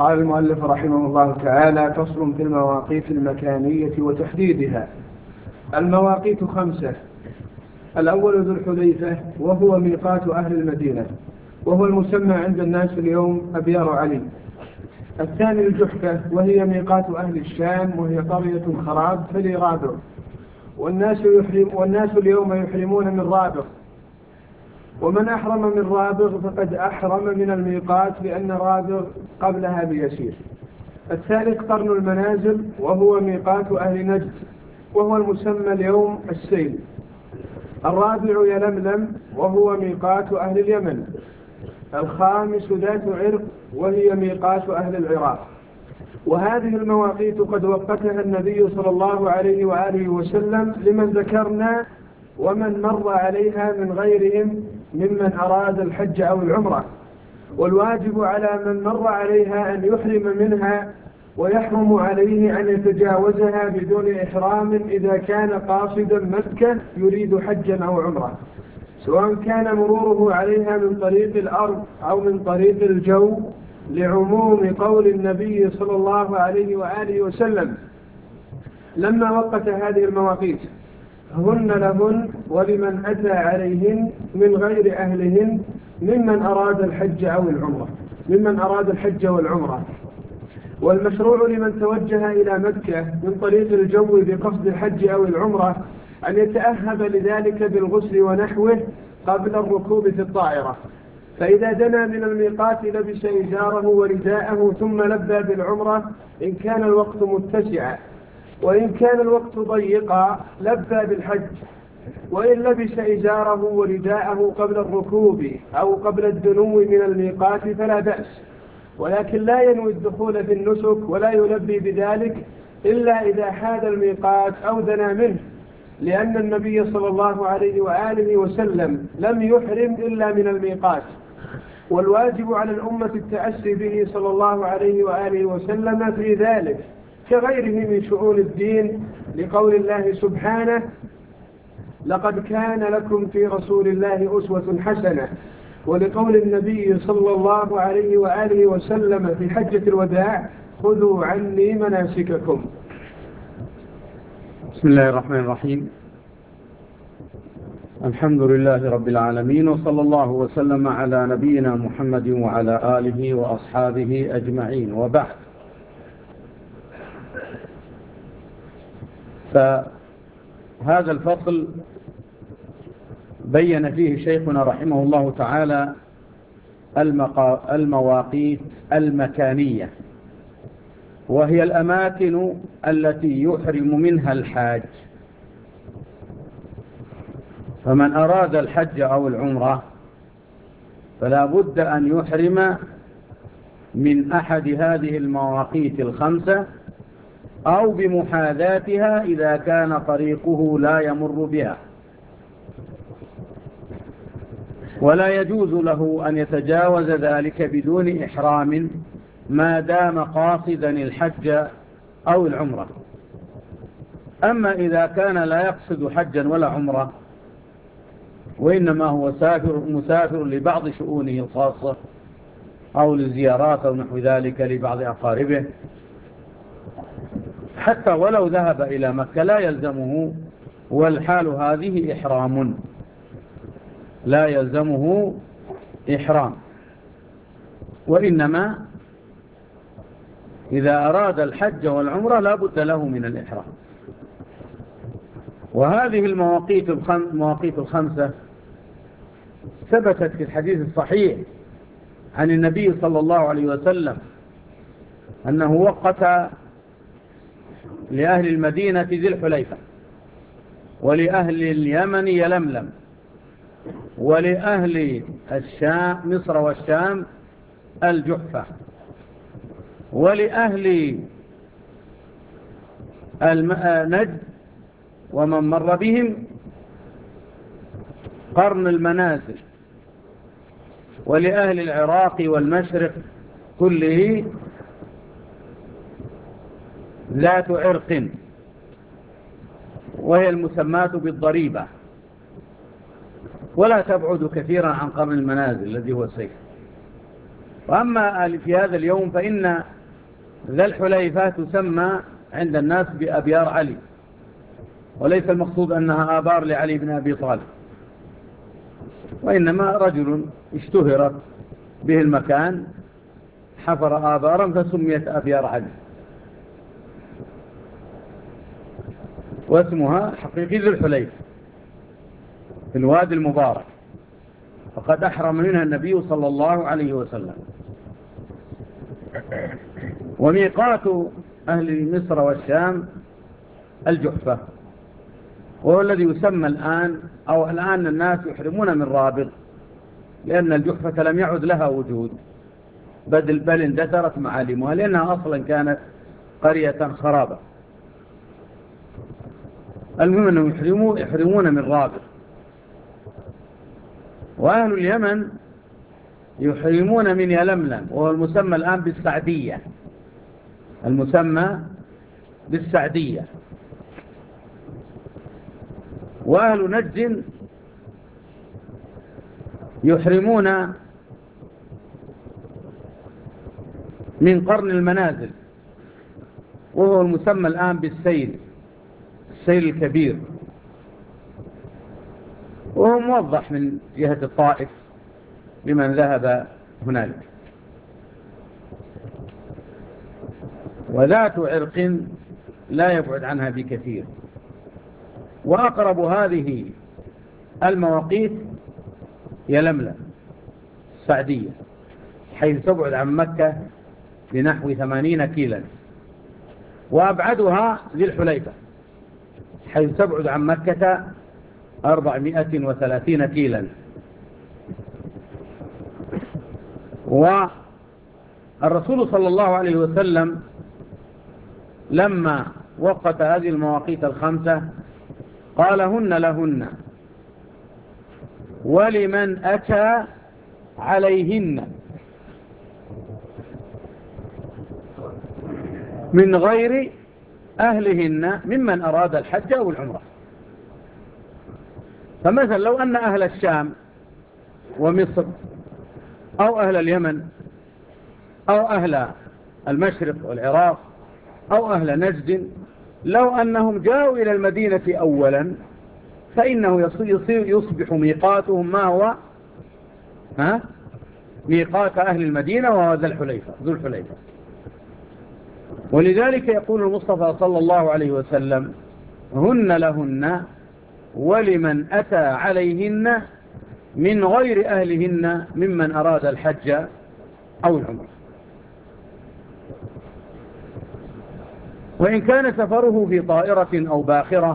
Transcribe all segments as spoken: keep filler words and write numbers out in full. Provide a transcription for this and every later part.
قال المؤلف رحمه الله تعالى: فصل في المواقيت المكانية وتحديدها. المواقيت خمسة. الأول ذو الحليفة، وهو ميقات أهل المدينة، وهو المسمى عند الناس اليوم أبيار علي. الثاني الجحفة، وهي ميقات أهل الشام، وهي قرية خراب فلي رابغ، والناس, يحرم والناس اليوم يحرمون من رابغ. ومن أحرم من رابغ فقد أحرم من الميقات، لأن رابغ قبلها بيسير. الثالث قرن المنازل، وهو ميقات أهل نجد، وهو المسمى اليوم السيل. الرابع يلملم، وهو ميقات أهل اليمن. الخامس ذات عرق، وهي ميقات أهل العراق. وهذه المواقيت قد وقتها النبي صلى الله عليه وآله وسلم لمن ذكرنا ومن مر عليها من غيرهم ممن أراد الحج أو العمرة. والواجب على من مر عليها أن يحرم منها، ويحرم عليه أن يتجاوزها بدون إحرام إذا كان قاصدا مكة يريد حجا أو عمرة، سواء كان مروره عليها من طريق الأرض أو من طريق الجو، لعموم قول النبي صلى الله عليه وآله وسلم لما وقت هذه المواقيت: هن لهن ولمن أتى عليهن من غير أهلهن ممن أراد الحج أو العمرة ممن أراد الحج والعمرة. والمشروع لمن توجه إلى مكة من طريق الجو بقصد الحج أو العمرة أن يتأهب لذلك بالغسل ونحوه قبل الركوب في الطائرة، فإذا دنا من الميقات لبس إزاره ورداءه ثم لبى بالعمرة إن كان الوقت متسعا، وإن كان الوقت ضيقا لبى بالحج. وإن لبس إزاره ورداءه قبل الركوب أو قبل الدنو من الميقات فلا بأس، ولكن لا ينوي الدخول في النسك ولا يلبي بذلك إلا إذا حاد الميقات أو دنا منه، لأن النبي صلى الله عليه وآله وسلم لم يحرم إلا من الميقات. والواجب على الأمة التأسي به صلى الله عليه وآله وسلم في ذلك كغيره من شؤون الدين، لقول الله سبحانه: لقد كان لكم في رسول الله أسوة حسنة، ولقول النبي صلى الله عليه وآله وسلم في حجة الوداع: خذوا عني مناسككم. بسم الله الرحمن الرحيم. الحمد لله رب العالمين، وصلى الله وسلم على نبينا محمد وعلى آله وأصحابه أجمعين، وبعد. فهذا الفصل بين فيه شيخنا رحمه الله تعالى المواقيت المكانية، وهي الأماكن التي يحرم منها الحاج. فمن أراد الحج أو العمرة فلا بد أن يحرم من أحد هذه المواقيت الخمسة أو بمحاذاتها إذا كان طريقه لا يمر بها، ولا يجوز له أن يتجاوز ذلك بدون إحرام ما دام قاصدا الحج أو العمرة. أما إذا كان لا يقصد حجا ولا عمرة، وإنما هو سافر مسافر لبعض شؤونه الخاصة أو لزيارات أو نحو ذلك لبعض أقاربه، حتى ولو ذهب إلى مكة لا يلزمه، والحال هذه إحرام، لا يلزمه إحرام، وإنما إذا أراد الحج والعمرة لا بد له من الإحرام. وهذه المواقيت المواقيت الخمسة ثبتت في الحديث الصحيح عن النبي صلى الله عليه وسلم أنه وقت لأهل المدينة ذي الحليفة، ولأهل اليمن يلملم، ولأهل الشام مصر والشام الجحفة، ولأهل نجد ومن مر بهم قرن المنازل، ولأهل العراق والمشرق كله ذات عرق، وهي المسماة بالضريبة، ولا تبعد كثيرا عن قرن المنازل الذي هو السيف. وأما في هذا اليوم فإن ذا الحليفة تسمى عند الناس بأبيار علي، وليس المقصود أنها آبار لعلي بن أبي طالب، وإنما رجل اشتهرت به المكان حفر آبارا فسميت أبيار علي، واسمها حقيقي ذو الحليفة في الوادي المبارك، فقد أحرم منها النبي صلى الله عليه وسلم. وميقات أهل مصر والشام الجحفة، وهو الذي يسمى الآن، أو الآن الناس يحرمون من رابغ، لأن الجحفة لم يعد لها وجود، بل بل اندثرت معالمها، لأنها أصلا كانت قرية خرابة. المهم أنهم يحرمون, يحرمون من رابغ. وأهل اليمن يحرمون من يلملم، وهو المسمى الآن بالسعدية، المسمى بالسعدية. وأهل نجد يحرمون من قرن المنازل، وهو المسمى الآن بالسيل، السيل الكبير، وهو موضح من جهة الطائف لمن ذهب هنالك. وذات عرق لا يبعد عنها بكثير. وأقرب هذه المواقيت يلملم السعدية، حيث تبعد عن مكة بنحو ثمانين كيلا، وأبعدها ذي الحليفة حيث تبعد عن مكة أربعمائة وثلاثين كيلا. والرسول صلى الله عليه وسلم لما وقت هذه المواقيت الخمسة قال: هن لهن ولمن أتى عليهن من غير أهلهن ممن أراد الحج أو العمرة. فمثلا لو أن أهل الشام ومصر أو أهل اليمن أو أهل المشرق والعراق أو أهل نجد لو أنهم جاءوا إلى المدينة أولا، فإنه يصير يصبح ميقاتهم ما هو ها؟ ميقات أهل المدينة، وهو ذو الحليفة ذو الحليفة. ولذلك يقول المصطفى صلى الله عليه وسلم: هن لهن ولمن أتى عليهن من غير أهلهن ممن أراد الحج أو العمرة. وإن كان سفره في طائرة أو باخرة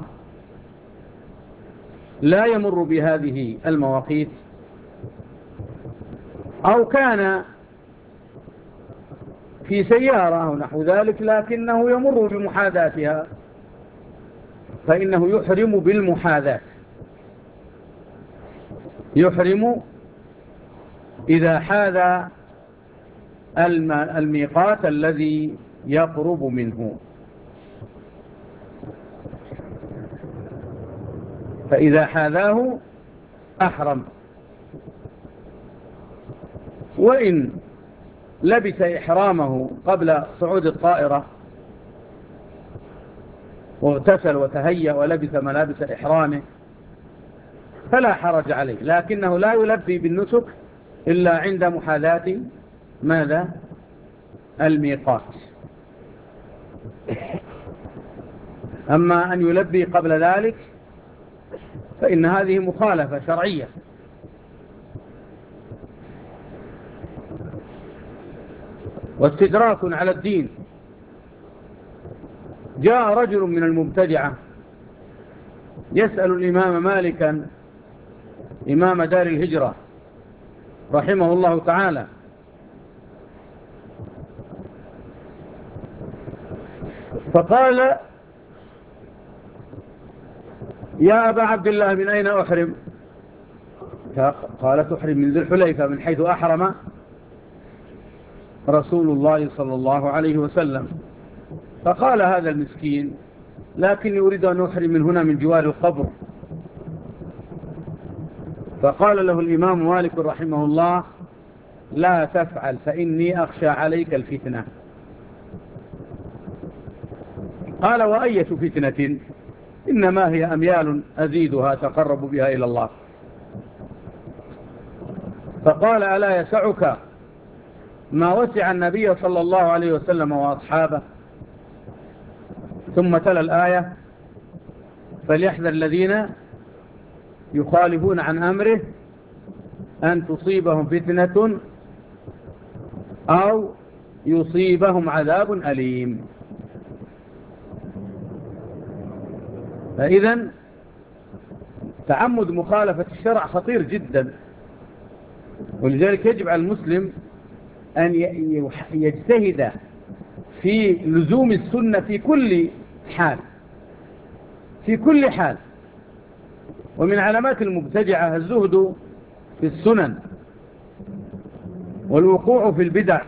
لا يمر بهذه المواقيت، أو كان في سيارة أو نحو ذلك لكنه يمر بمحاذاتها، فإنه يحرم بالمحاذاة، يحرم إذا حاذى الميقات الذي يقرب منه. فإذا حاذاه أحرم. وإن لبس إحرامه قبل صعود الطائرة واغتسل وتهيأ ولبس ملابس إحرامه فلا حرج عليه، لكنه لا يلبي بالنسك إلا عند محاذاة ماذا؟ الميقات. أما أن يلبي قبل ذلك فإن هذه مخالفة شرعية. واستدراك على الدين. جاء رجل من المبتدعة يسأل الإمام مالكا إمام دار الهجرة رحمه الله تعالى، فقال: يا أبا عبد الله من أين أحرم؟ قال: تحرم من ذي الحليفة، من حيث أحرم رسول الله صلى الله عليه وسلم. فقال هذا المسكين: لكني أريد أن أحرم من هنا من جوار القبر. فقال له الإمام مالك رحمه الله: لا تفعل فإني أخشى عليك الفتنة. قال وأية فتنة؟ إنما هي أميال أزيدها تقرب بها إلى الله. فقال ألا يسعك ما وسع النبي صلى الله عليه وسلم وأصحابه؟ ثم تلا الآية فليحذر الذين يخالفون عن أمره أن تصيبهم فتنة أو يصيبهم عذاب أليم. فإذن تعمد مخالفة الشرع خطير جدا، ولذلك يجب على المسلم أن يجتهد في لزوم السنة في كل حال في كل حال. ومن علامات المبتدعة الزهد في السنن والوقوع في البدع.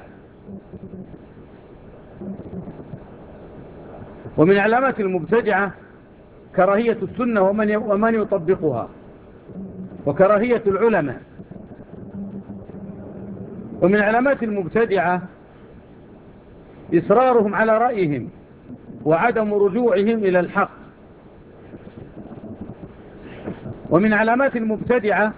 ومن علامات المبتدعة كراهية السنة ومن ومن يطبقها، وكراهية العلماء. ومن علامات المبتدعة إصرارهم على رأيهم وعدم رجوعهم إلى الحق. ومن علامات المبتدعة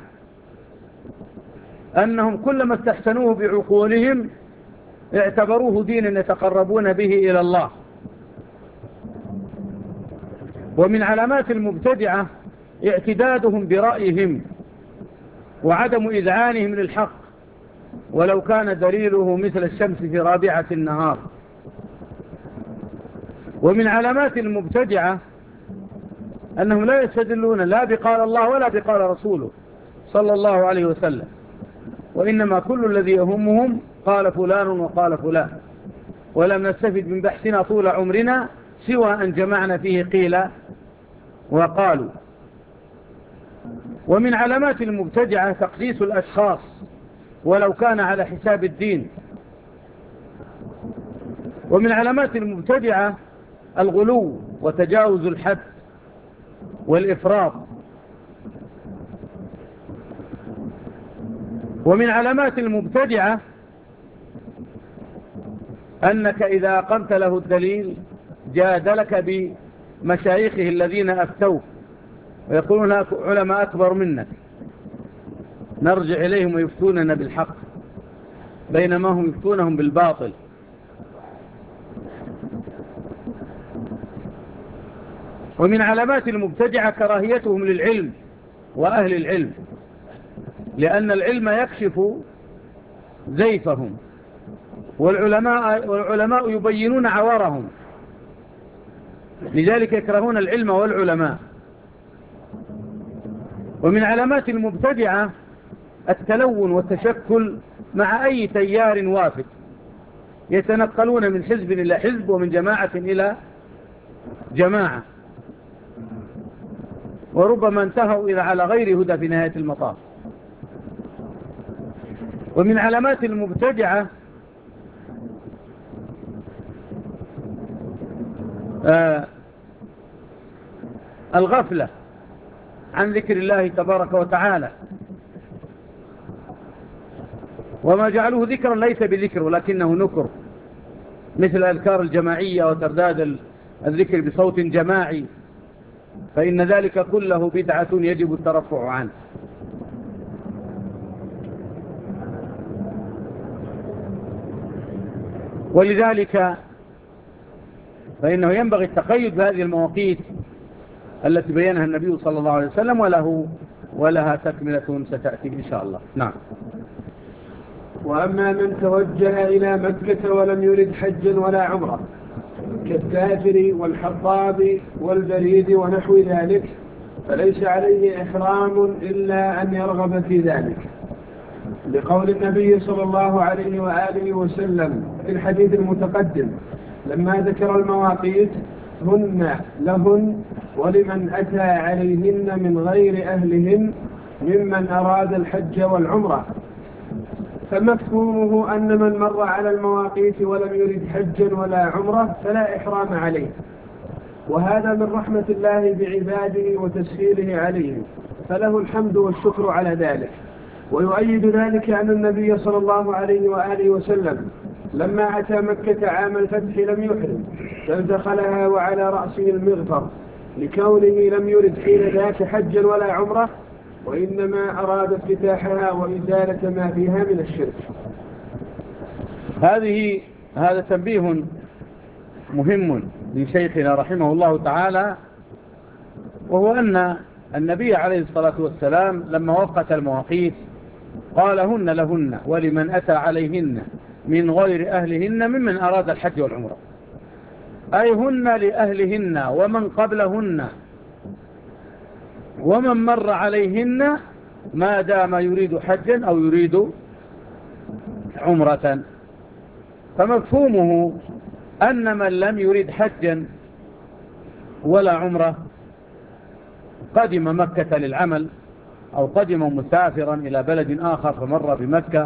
أنهم كلما استحسنوه بعقولهم اعتبروه دينا يتقربون به إلى الله. ومن علامات المبتدعة اعتدادهم برأيهم وعدم إذعانهم للحق ولو كان دليله مثل الشمس في رابعة النهار. ومن علامات المبتدعة أنهم لا يستدلون لا بقال الله ولا بقال رسوله صلى الله عليه وسلم، وإنما كل الذي يهمهم قال فلان وقال فلان، ولم نستفد من بحثنا طول عمرنا سوى أن جمعنا فيه قيل وقالوا. ومن علامات المبتدعة تقديس الأشخاص ولو كان على حساب الدين. ومن علامات المبتدعة الغلو وتجاوز الحد والإفراط. ومن علامات المبتدعة أنك إذا أقمت له الدليل جادلك بمشايخه الذين أفتوه ويقولون علماء أكبر منك، نرجع إليهم ويفتوننا بالحق بينما هم يفتونهم بالباطل. ومن علامات المبتدعة كراهيتهم للعلم وأهل العلم، لأن العلم يكشف زيفهم، والعلماء, والعلماء يبينون عورهم، لذلك يكرهون العلم والعلماء. ومن علامات المبتدعة التلون والتشكل مع أي تيار وافد، يتنقلون من حزب إلى حزب ومن جماعة إلى جماعة، وربما انتهوا إلى على غير هدى في نهاية المطاف. ومن علامات المبتدعة آه الغفلة عن ذكر الله تبارك وتعالى، وما جعلوه ذكرا ليس بذكر ولكنه نكر، مثل الأذكار الجماعية وترداد الذكر بصوت جماعي، فإن ذلك كله بدعة يجب الترفع عنه. ولذلك فإنه ينبغي التقيد بهذه المواقيت التي بينها النبي صلى الله عليه وسلم، وله ولها تكملة ستأتي إن شاء الله. نعم. وأما من توجه إلى مكة ولم يرد حجا ولا عمرة كالسافر والحطاب والبريد ونحو ذلك فليس عليه إحرام إلا أن يرغب في ذلك، لقول النبي صلى الله عليه وآله وسلم في الحديث المتقدم لما ذكر المواقيت: هن لهن ولمن أتى عليهن من غير أهلهن ممن أراد الحج والعمرة. فمفهومه أن من مر على المواقيت ولم يرد حجا ولا عمرة فلا إحرام عليه، وهذا من رحمة الله بعباده وتسهيله عليهم، فله الحمد والشكر على ذلك. ويؤيد ذلك أن النبي صلى الله عليه وآله وسلم لما أتى مكة عام الفتح لم يحرم، بل دخلها وعلى رأسه المغفر، لكونه لم يرد حين ذاك حجا ولا عمره، وإنما أراد افتتاحها وإزالة ما فيها من الشرك. هذه هذا تنبيه مهم من شيخنا رحمه الله تعالى، وهو أن النبي عليه الصلاة والسلام لما وقت المواقيت قال هن لهن ولمن أتى عليهن من غير أهلهن ممن أراد الحج والعمرة، أي هن لأهلهن ومن قبلهن ومن مر عليهن ما دام يريد حجا أو يريد عمرة. فمفهومه أن من لم يريد حجا ولا عمرة قدم مكة للعمل أو قدم مسافرا إلى بلد آخر فمر بمكة،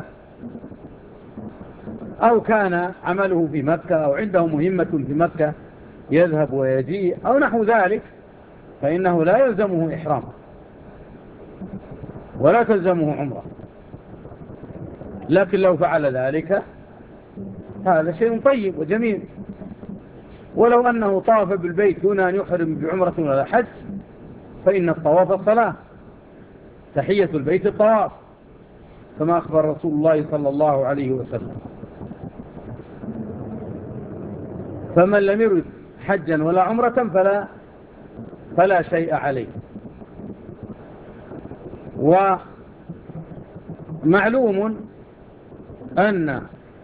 أو كان عمله في مكة أو عنده مهمة في مكة يذهب ويجيء أو نحو ذلك، فإنه لا يلزمه إحرام ولا تلزمه عمرة. لكن لو فعل ذلك هذا شيء طيب وجميل، ولو أنه طاف بالبيت دون أن يحرم بعمرة ولا حج فإن الطواف صلاة، تحية البيت الطواف، كما أخبر رسول الله صلى الله عليه وسلم. فمن لم يرد حجا ولا عمرة فلا فلا شيء عليه. ومعلوم أن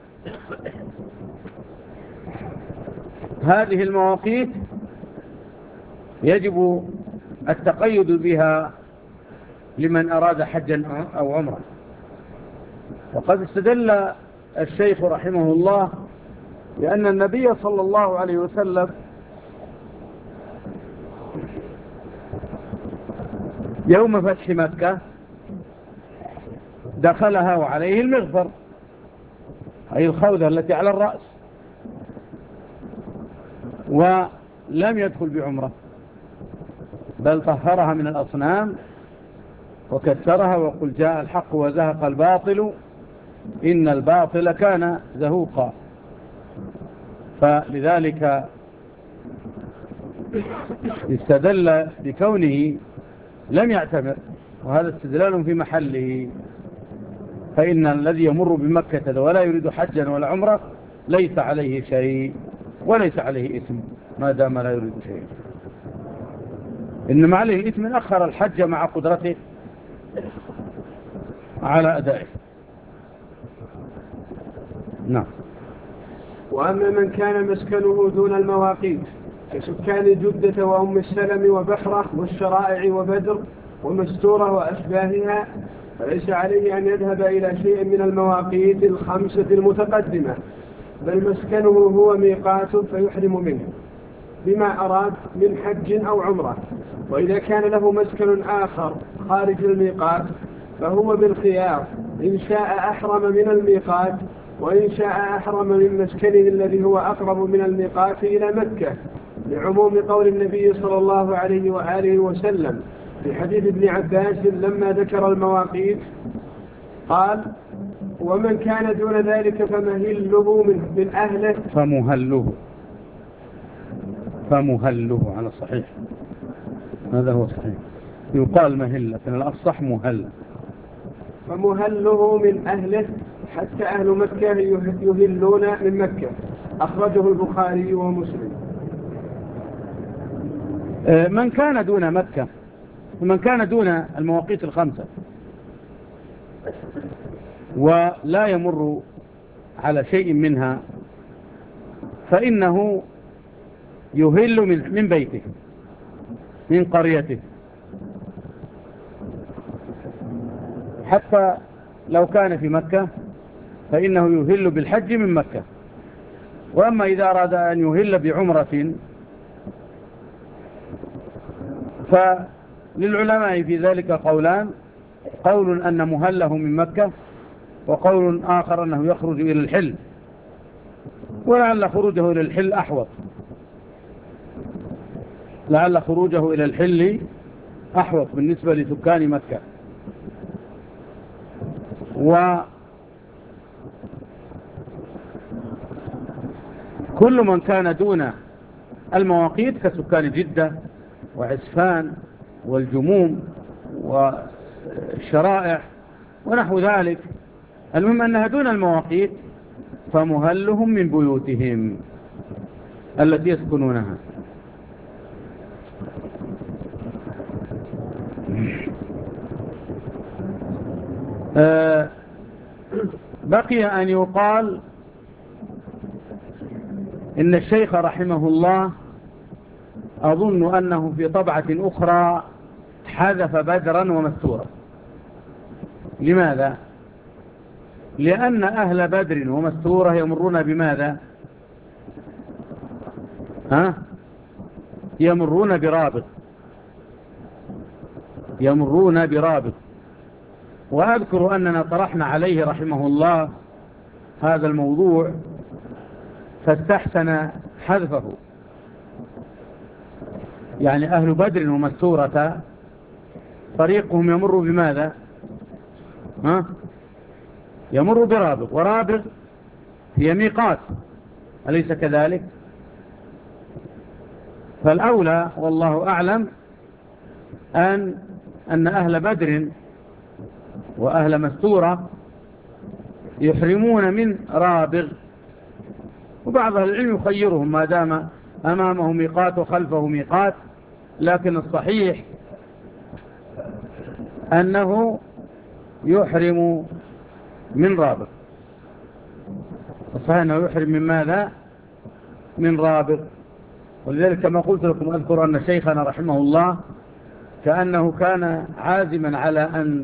هذه المواقيت يجب التقيد بها لمن أراد حجا أو عمرة. وقد استدل الشيخ رحمه الله لأن النبي صلى الله عليه وسلم يوم فتح مكة دخلها وعليه المغفر، أي الخوذة التي على الرأس، ولم يدخل بعمرة، بل طهرها من الأصنام وكسرها وقل جاء الحق وزهق الباطل إن الباطل كان زهوقا. فلذلك استدل بكونه لم يعتمر، وهذا استدلال في محله. فإن الذي يمر بمكة ولا يريد حجا ولا عمرة ليس عليه شيء وليس عليه إثم ما دام لا يريد شيء، إنما عليه إثم من أخر الحج مع قدرته على أدائه. نعم. وأما من كان مسكنه دون المواقيت كسكان جدة وأم السلم وبحرة والشرائع وبدر ومستورة وأشباهها فليس عليه أن يذهب إلى شيء من المواقيت الخمسة المتقدمة، بل مسكنه هو ميقاته فيحرم منه بما أراد من حج أو عمرة. وإذا كان له مسكن آخر خارج الميقات فهو بالخيار، إن شاء أحرم من الميقات وإن شاء أحرم من مسكنه الذي هو أقرب من الميقات إلى مكة، لعموم قول النبي صلى الله عليه وآله وسلم في حديث ابن عباس لما ذكر المواقيت قال ومن كان دون ذلك فمهله من, من أهله فمهله فمهله على الصحيح، هذا هو صحيح، يقال مهل لكن الأصح مهل. فمهله من أهله حتى أهل مكة يهلون من مكة، أخرجه البخاري ومسلم. من كان دون مكة ومن كان دون المواقيت الخمسة ولا يمر على شيء منها فإنه يهل من, من بيته من قريته، حتى لو كان في مكة فإنه يهل بالحج من مكة. وأما إذا أراد أن يهل بعمرة فللعلماء في ذلك قولان، قول أن مهله من مكة وقول آخر أنه يخرج إلى الحل، ولعل خروجه إلى الحل أحوط، لعل خروجه إلى الحل أحوط بالنسبة لسكان مكة. وكل من كان دون المواقيت كسكان جدة وعسفان والجموم والشرائع ونحو ذلك، المهم أنها دون المواقيت، فمهلهم من بيوتهم التي يسكنونها. آه بقي أن يقال إن الشيخ رحمه الله أظن أنه في طبعة أخرى حذف بدرا ومستورا. لماذا؟ لأن أهل بدر ومستورة يمرون بماذا؟ ها؟ يمرون برابط، يمرون برابط. وأذكر أننا طرحنا عليه رحمه الله هذا الموضوع فاستحسن حذفه. يعني أهل بدر ومستورة طريقهم يمر بماذا؟ ها؟ يمر برابغ، ورابغ هي ميقات، أليس كذلك؟ فالأولى والله أعلم أن أن أهل بدر وأهل مستورة يحرمون من رابغ، وبعض العلم يخيرهم ما دام أمامه ميقات وخلفه ميقات، لكن الصحيح أنه يحرم من رابغ. الصحيح أنه يحرم من ماذا؟ من رابغ. ولذلك كما قلت لكم أذكر أن شيخنا رحمه الله كأنه كان عازما على أن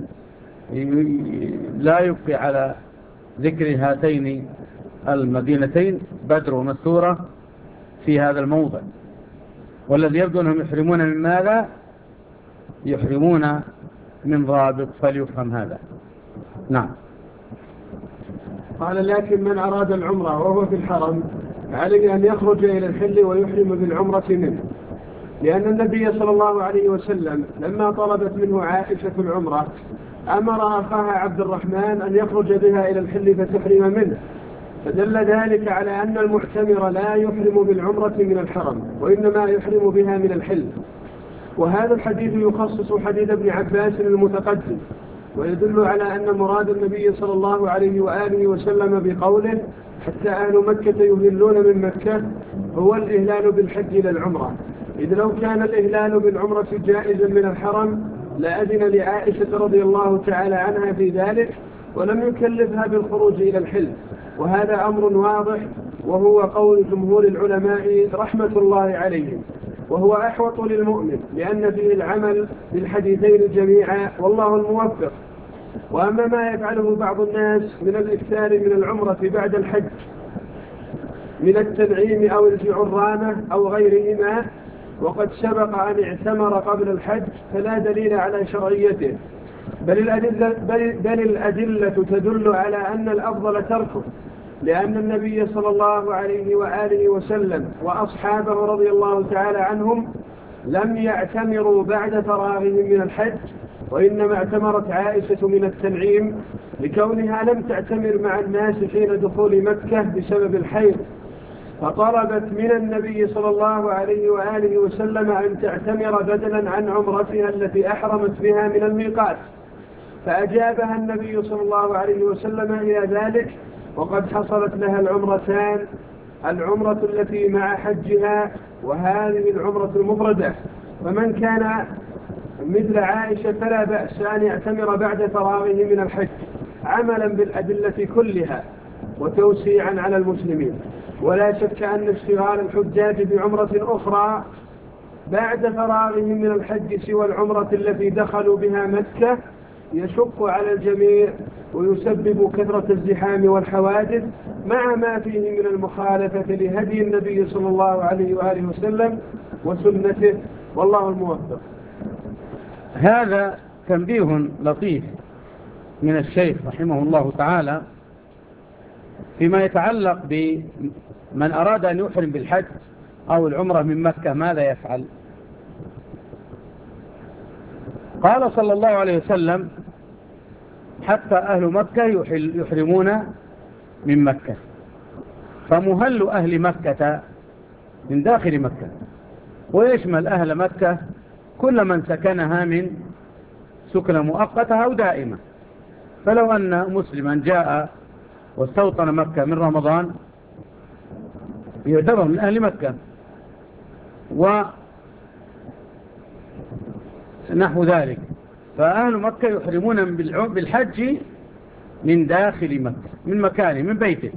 لا يبقي على ذكر هاتين المدينتين بدر ومستورة في هذا الموضع، والذي يبدو أنهم يحرمون من ماذا؟ يحرمون من رابغ، فليفهم هذا. نعم. قال لكن من أراد العمرة وهو في الحرم عليه أن يخرج إلى الحل ويحرم بالعمرة منه، لأن النبي صلى الله عليه وسلم لما طلبت منه عائشة العمرة أمر أخاها عبد الرحمن أن يخرج بها إلى الحل فتحرم منه، فدل ذلك على أن المعتمر لا يحرم بالعمرة من الحرم وإنما يحرم بها من الحل. وهذا الحديث يخصص حديث ابن عباس المتقدم، ويدل على أن مراد النبي صلى الله عليه وآله وسلم بقوله حتى أهل مكة يهلون من مكة هو الإهلال بالحج إلى العمرة، إذ لو كان الإهلال بالعمرة جائزا من الحرم لأذن لعائشة رضي الله تعالى عنها في ذلك ولم يكلفها بالخروج إلى الحل. وهذا أمر واضح، وهو قول جمهور العلماء رحمة الله عليهم، وهو أحوط للمؤمن لأن فيه العمل بالحديثين جميعا، والله الموفق. وأما ما يفعله بعض الناس من الإكثار من العمرة بعد الحج من التنعيم أو الجعرانة أو غيرهما وقد سبق أن اعتمر قبل الحج فلا دليل على شرعيته، بل الأدلة, بل, بل الأدلة تدل على أن الأفضل تركه، لأن النبي صلى الله عليه وآله وسلم وأصحابه رضي الله تعالى عنهم لم يعتمروا بعد فراغهم من الحج، وإنما اعتمرت عائشة من التنعيم لكونها لم تعتمر مع الناس حين دخول مكة بسبب الحيض، فطلبت من النبي صلى الله عليه وآله وسلم أن تعتمر بدلا عن عمرتها التي أحرمت بها من الميقات، فأجابها النبي صلى الله عليه وسلم إلى ذلك، وقد حصلت لها العمرتان، العمرة التي مع حجها وهذه العمرة المفردة. فمن كان مثل عائشة فلا بأس أن يعتمر بعد فراغه من الحج عملا بالأدلة كلها وتوسيعا على المسلمين. ولا شك أن اشتغال الحجاج بعمرة أخرى بعد فراغهم من الحج سوى العمرة التي دخلوا بها مكة يشق على الجميع ويسبب كثرة الزحام والحوادث مع ما فيه من المخالفة لهدي النبي صلى الله عليه وآله وسلم وسنته، والله الموفق. هذا تنبيه لطيف من الشيخ رحمه الله تعالى فيما يتعلق بمن أراد أن يحرم بالحج أو العمرة من مكة ماذا يفعل. قال صلى الله عليه وسلم حتى أهل مكة يحرمون من مكة، فمهل أهل مكة من داخل مكة، ويشمل أهل مكة كل من سكنها من سكنة مؤقتة أو دائمة. فلو أن مسلما جاء واستوطن مكة من رمضان يعتبر من أهل مكة، ونحو ذلك. فأهل مكة يحرمون بالحج من داخل مكة، من مكانه، من بيته.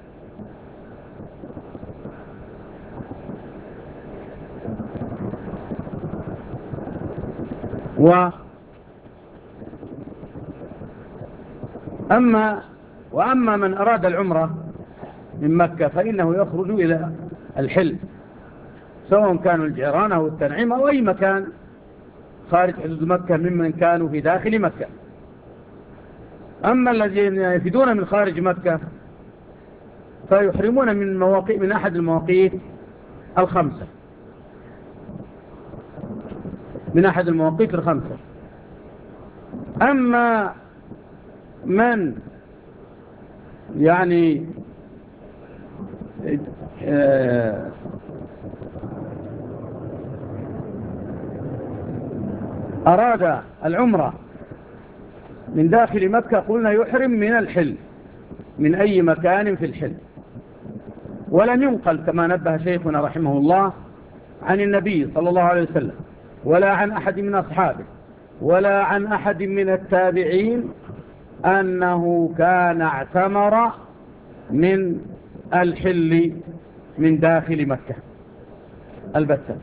و أما وأما من أراد العمرة من مكة فإنه يخرج إلى الحل، سواء كانوا الجيران أو التنعيم أو أي مكان خارج حدود مكة ممن كانوا في داخل مكة. أما الذين يفيدون من خارج مكة فيحرمون من مواقيت من أحد المواقيت الخمسة من أحد المواقيت الخمسة. أما من يعني أراد العمرة من داخل مكة قلنا يحرم من الحل، من أي مكان في الحل. ولم ينقل كما نبه شيخنا رحمه الله عن النبي صلى الله عليه وسلم ولا عن أحد من أصحابه ولا عن أحد من التابعين أنه كان اعتمر من الحل من داخل مكة البتة،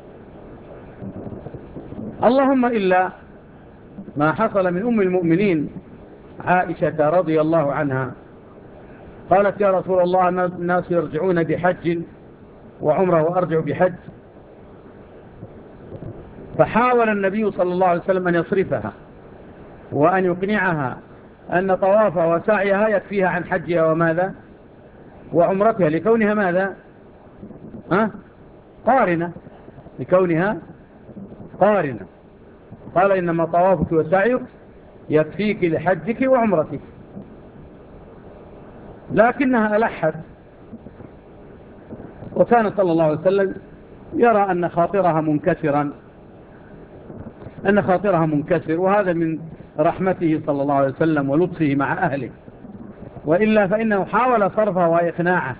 اللهم إلا ما حصل من أم المؤمنين عائشة رضي الله عنها، قالت يا رسول الله الناس يرجعون بحج وعمره وأرجع بحج، فحاول النبي صلى الله عليه وسلم أن يصرفها وأن يقنعها أن طوافها وسعيها يكفيها عن حجها وماذا وعمرتها، لكونها ماذا ها؟ قارنة، لكونها قارنة. قال إنما طوافك وسعيك يكفيك لحجك وعمرتك، لكنها ألحت، وكان صلى الله عليه وسلم يرى أن خاطرها منكسرا أن خاطرها منكسر، وهذا من رحمته صلى الله عليه وسلم ولطفه مع أهله، وإلا فإنه حاول صرفها وإقناعه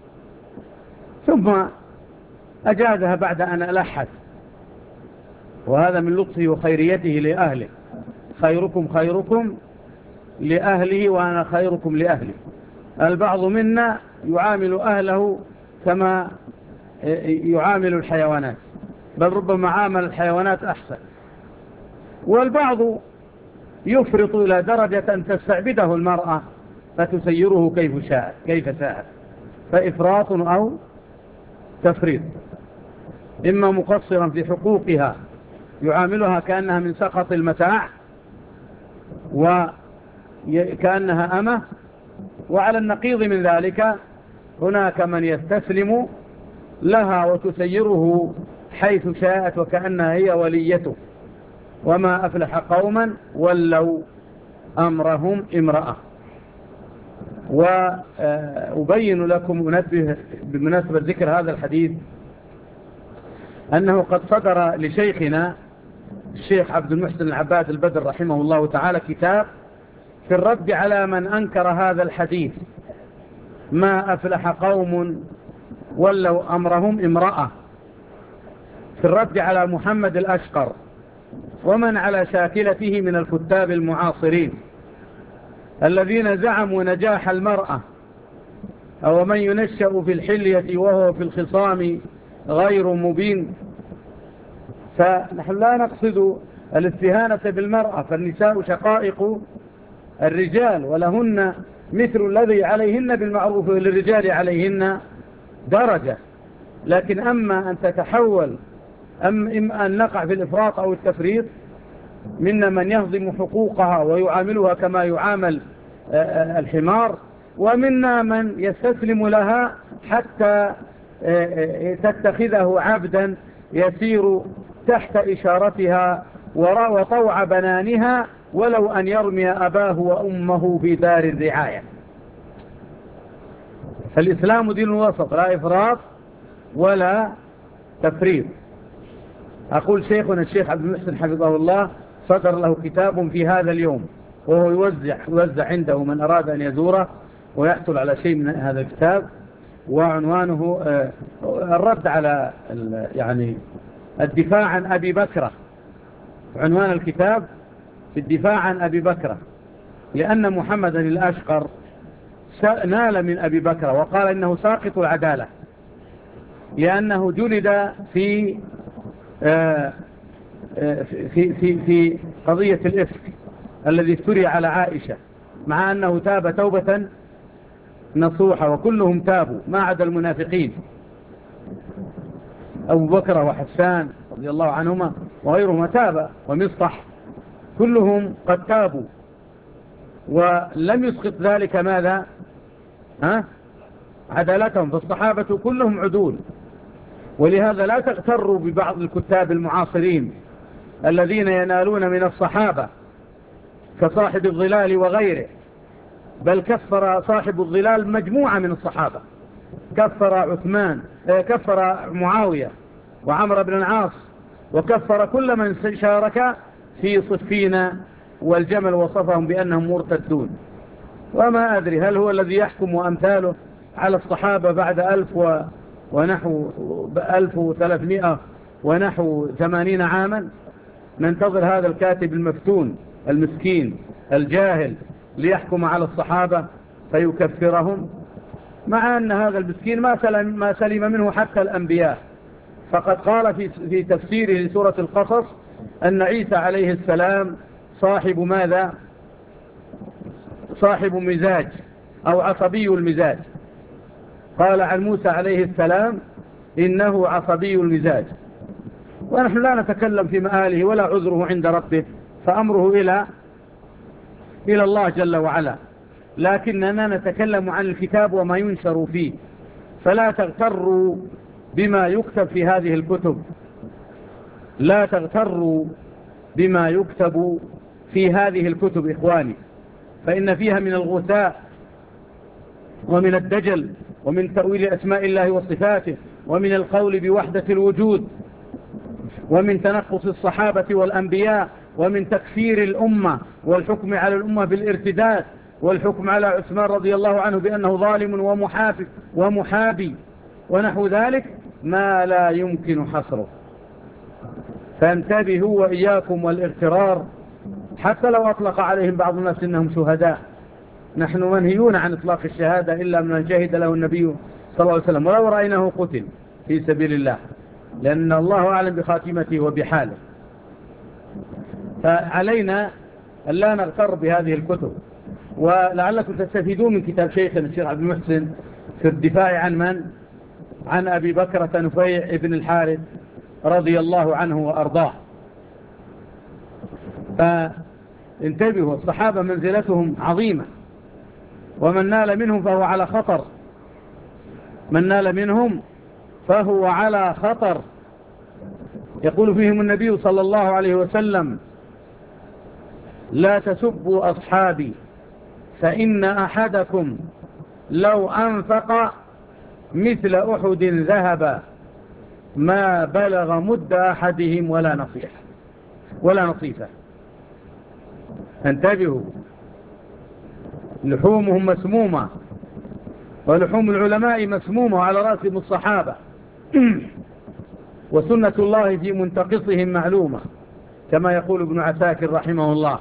ثم أجازها بعد أن ألحت، وهذا من لطفه وخيريته لأهله. خيركم خيركم لأهله وأنا خيركم لأهلي. البعض منا يعامل أهله كما يعامل الحيوانات، بل ربما عامل الحيوانات أحسن، والبعض يفرط إلى درجة أن تستعبده المرأة فتسيره كيف شاء كيف شاء، فإفراط أو تفريط، إما مقصرا في حقوقها يعاملها كأنها من سقط المتاع وكأنها أمة، وعلى النقيض من ذلك هناك من يستسلم لها وتسيره حيث شاءت وكأنها هي وليته. وما أفلح قوما ولوا أمرهم امرأة. وأبين لكم أنبه بمناسبة ذكر هذا الحديث أنه قد صدر لشيخنا الشيخ عبد المحسن العباد البدر رحمه الله تعالى كتاب في الرد على من أنكر هذا الحديث، ما أفلح قوم ولوا أمرهم امرأة، في الرد على محمد الأشقر ومن على شاكلته من الكتاب المعاصرين الذين زعموا نجاح المرأة، أو من ينشأ في الحلية وهو في الخصام غير مبين. فنحن لا نقصد الاستهانة بالمرأة، فالنساء شقائق الرجال ولهن مثل الذي عليهن بالمعروف وللرجال عليهن درجة، لكن أما أن تتحول أم إما أن نقع في الإفراط أو التفريط منا من يهضم حقوقها ويعاملها كما يعامل الحمار، ومنا من يستسلم لها حتى تتخذه عبدا يسير تحت إشارتها وطوع بنانها ولو أن يرمي أباه وأمه في دار الرعاية. فالإسلام دين وسط، لا إفراط ولا تفريط. أقول شيخنا الشيخ عبد المحسن حفظه الله صدر له كتاب في هذا اليوم، وهو يوزع, يوزع عنده من أراد أن يزوره ويحصل على شيء من هذا الكتاب، وعنوانه الرد على يعني الدفاع عن أبي بكر. عنوان الكتاب في الدفاع عن أبي بكر، لأن محمدا الأشقر نال من أبي بكر وقال إنه ساقط العدالة، لأنه جلد في في في في قضية الإفك الذي افتري على عائشة، مع أنه تاب توبة نصوحة، وكلهم تابوا ما عدا المنافقين، أبو بكر وحسان رضي الله عنهما وغيرهما تاب، ومصطح، كلهم قد تابوا، ولم يسقط ذلك ماذا؟ ها؟ عدالتهم. فالصحابة كلهم عدول. ولهذا لا تغتروا ببعض الكتاب المعاصرين الذين ينالون من الصحابة كصاحب الظلال وغيره، بل كفر صاحب الظلال مجموعة من الصحابة، كفر عثمان، كفر معاوية وعمر بن العاص، وكفر كل من شارك في صفين والجمل، وصفهم بأنهم مرتدون. وما أدري هل هو الذي يحكم أمثاله على الصحابة بعد ألف و... ونحو ألف وثلاثمائة ونحو ثمانين عاما. ننتظر هذا الكاتب المفتون المسكين الجاهل ليحكم على الصحابة فيكفرهم، مع أن هذا المسكين ما سلم, ما سلم منه حتى الأنبياء. فقد قال في, في تفسيره لسورة القصص أن عيسى عليه السلام صاحب ماذا؟ صاحب مزاج أو عصبي المزاج. قال عن موسى عليه السلام إنه عصبي المزاج. ونحن لا نتكلم في مآله ولا عذره عند ربه، فأمره إلى إلى الله جل وعلا، لكننا نتكلم عن الكتاب وما ينشر فيه. فلا تغتروا بما يكتب في هذه الكتب، لا تغتروا بما يكتب في هذه الكتب إخواني، فإن فيها من الغثاء ومن الدجل ومن تأويل أسماء الله وصفاته ومن القول بوحدة الوجود ومن تنقص الصحابة والأنبياء ومن تكفير الأمة والحكم على الأمة بالارتداد والحكم على عثمان رضي الله عنه بأنه ظالم ومحافظ ومحابي ونحو ذلك ما لا يمكن حصره. فانتبهوا وإياكم والاغترار، حتى لو أطلق عليهم بعض الناس إنهم شهداء. نحن منهيون عن إطلاق الشهادة إلا من شهد له النبي صلى الله عليه وسلم، ولو رأيناه قتل في سبيل الله، لأن الله أعلم بخاتمته وبحاله. فعلينا أن لا نغتر بهذه الكتب. ولعلكم تستفيدون من كتاب شيخنا الشيخ عبد المحسن في الدفاع عن من؟ عن أبي بكرة نفيع ابن الحارث رضي الله عنه وأرضاه. فانتبهوا، الصحابة منزلتهم عظيمة، ومن نال منهم فهو على خطر، من نال منهم فهو على خطر. يقول فيهم النبي صلى الله عليه وسلم: لا تسبوا أصحابي فإن أحدكم لو أنفق مثل أحد ذهب ما بلغ مد أحدهم ولا نصيحة ولا نصيفة. انتبهوا، لحومهم مسمومة، ولحوم العلماء مسمومة، على رأسهم الصحابة، وسنة الله في منتقصهم معلومة، كما يقول ابن عساكر رحمه الله.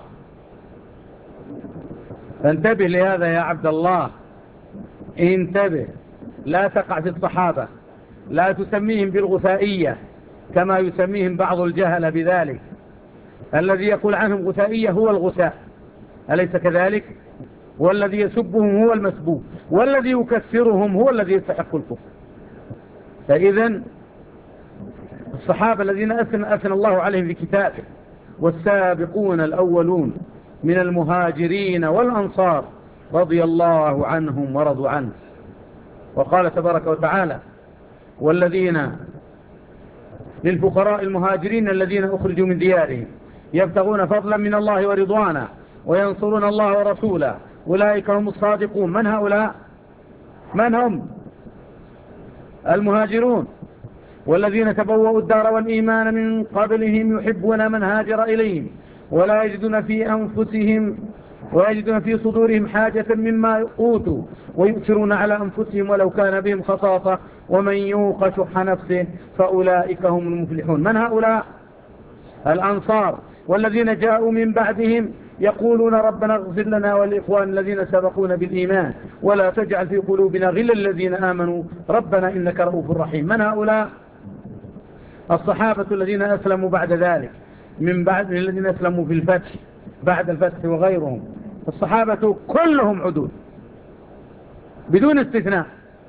فانتبه لهذا يا عبد الله، انتبه، لا تقع في الصحابة، لا تسميهم بالغثائية كما يسميهم بعض الجهل بذلك. الذي يقول عنهم غثائية هو الغثاء، أليس كذلك؟ والذي يسبهم هو المسبوب، والذي يكفرهم هو الذي يستحق الكفر. فإذن الصحابة الذين أثنى, أثنى الله عليهم في كتابه: والسابقون الأولون من المهاجرين والأنصار رضي الله عنهم ورضوا عنه. وقال تبارك وتعالى: والذين للفقراء المهاجرين الذين أخرجوا من ديارهم يبتغون فضلا من الله ورضوانا وينصرون الله ورسوله أولئك هم الصادقون. من هؤلاء؟ من هم؟ المهاجرون والذين تبوأوا الدار والإيمان من قبلهم يحبون من هاجر إليهم ولا يجدون في أنفسهم ويجدون في صدورهم حاجة مما أوتوا ويؤثرون على أنفسهم ولو كان بهم خصاصة ومن يوق شح نفسه فأولئك هم المفلحون. من هؤلاء؟ الأنصار والذين جاءوا من بعدهم يقولون ربنا اغفر لنا والإخوان الذين سبقونا بالإيمان ولا تجعل في قلوبنا غلا الذين آمنوا ربنا إنك رؤوف رحيم. من هؤلاء؟ الصحابة الذين أسلموا بعد ذلك من بعد الذين أسلموا في الفتح بعد الفتح وغيرهم. الصحابة كلهم عدول بدون استثناء،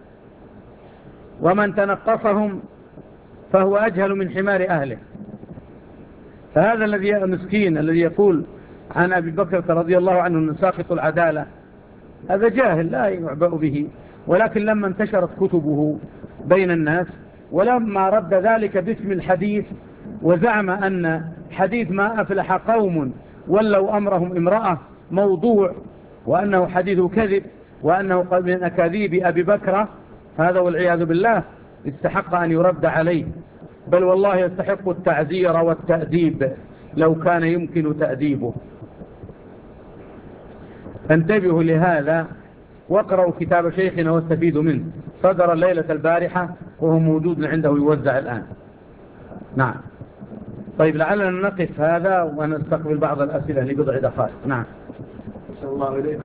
ومن تنقصهم فهو أجهل من حمار أهله. فهذا الذي المسكين الذي يقول عن أبي بكر رضي الله عنه أنه ساقط العدالة هذا جاهل لا يعبأ به، ولكن لما انتشرت كتبه بين الناس ولما رد ذلك باسم الحديث وزعم أن حديث ما أفلح قوم ولوا أمرهم امرأة موضوع وأنه حديث كذب وأنه من أكاذيب أبي بكر، هذا والعياذ بالله استحق أن يرد عليه، بل والله يستحق التعزير والتأديب لو كان يمكن تأديبه. انتبهوا لهذا واقرأوا كتاب شيخنا واستفيدوا منه، صدر الليلة البارحة وهو موجود عنده يوزع الآن. نعم. طيب لعلنا نقف هذا ونستقبل بعض الأسئلة لبضع دقائق. نعم. صلى الله عليه